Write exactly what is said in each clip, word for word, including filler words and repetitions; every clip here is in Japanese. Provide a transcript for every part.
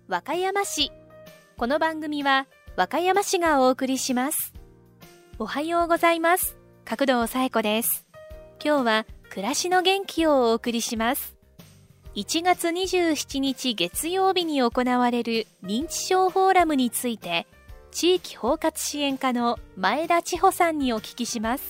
和歌山市。この番組は和歌山市がお送りします。おはようございます。角堂紗恵子です。今日は暮らしの元気をお送りします。いちがつにじゅうしちにち月曜日に行われる認知症フォーラムについて、地域包括支援課の前田千穂さんにお聞きします。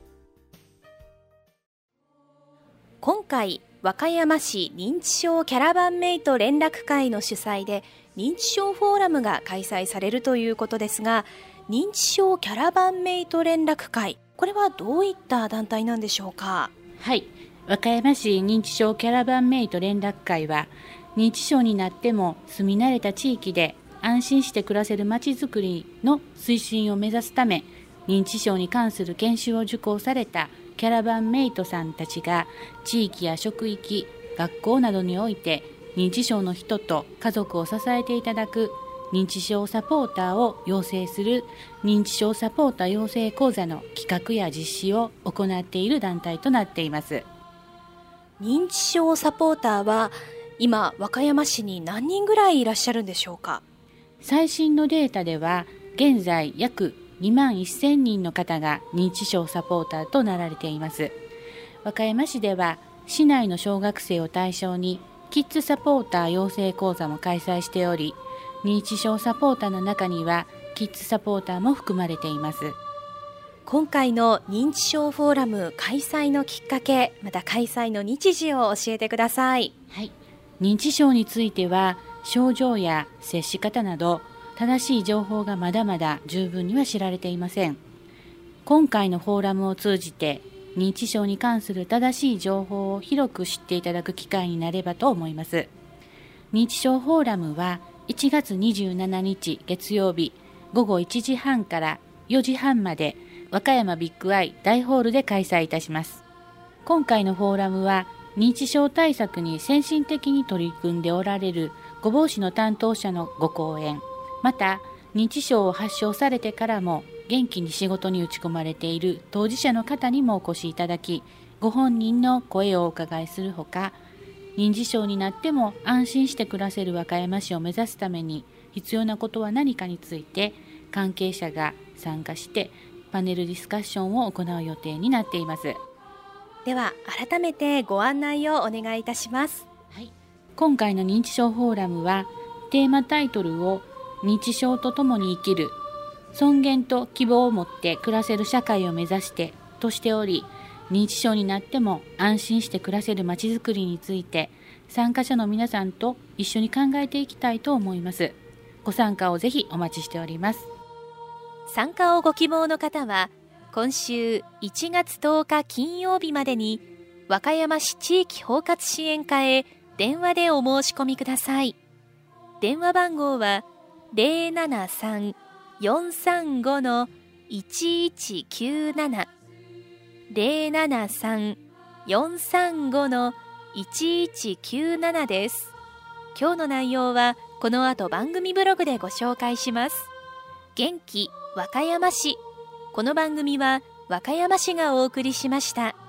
今回、和歌山市認知症キャラバンメイト連絡会の主催で認知症フォーラムが開催されるということですが、認知症キャラバンメイト連絡会、これはどういった団体なんでしょうか？ はい、和歌山市認知症キャラバンメイト連絡会は、認知症になっても住み慣れた地域で安心して暮らせるまちづくりの推進を目指すため、認知症に関する研修を受講されたキャラバンメイトさんたちが地域や職域、学校などにおいて認知症の人と家族を支えていただく認知症サポーターを養成する認知症サポーター養成講座の企画や実施を行っている団体となっています。 認知症サポーターは今和歌山市に何人ぐらいいらっしゃるんでしょうか？ 最新のデータでは現在約にまんせんにんの方が認知症サポーターとなられています。和歌山市では市内の小学生を対象にキッズサポーター養成講座も開催しており、認知症サポーターの中にはキッズサポーターも含まれています。 今回の認知症フォーラム開催のきっかけ、また開催の日時を教えてください。 はい、認知症については症状や接し方など正しい情報がまだまだ十分には知られていません。今回のフォーラムを通じて認知症に関する正しい情報を広く知っていただく機会になればと思います。認知症フォーラムはいちがつにじゅうしちにち月曜日ごごいちじはんからよじはんまで和歌山ビッグアイ大ホールで開催いたします。今回のフォーラムは認知症対策に先進的に取り組んでおられる御坊市の担当者のご講演、また認知症を発症されてからも元気に仕事に打ち込まれている当事者の方にもお越しいただき、ご本人の声をお伺いするほか、認知症になっても安心して暮らせる和歌山市を目指すために必要なことは何かについて関係者が参加してパネルディスカッションを行う予定になっています。 では改めてご案内をお願いいたします。 はい、今回の認知症フォーラムはテーマタイトルを認知症とともに生きる尊厳と希望を持って暮らせる社会を目指してとしており、認知症になっても安心して暮らせるまちづくりについて参加者の皆さんと一緒に考えていきたいと思います。ご参加をぜひお待ちしております。 参加をご希望の方は今週いちがつとおか金曜日までに和歌山市地域包括支援課へ電話でお申し込みください。電話番号は ゼロななさん よんさんご いちいちきゅうなな ゼロななさん よんさんご いちいちきゅうなな です。今日の内容はこの後番組ブログでご紹介します。元気和歌山市。この番組は和歌山市がお送りしました。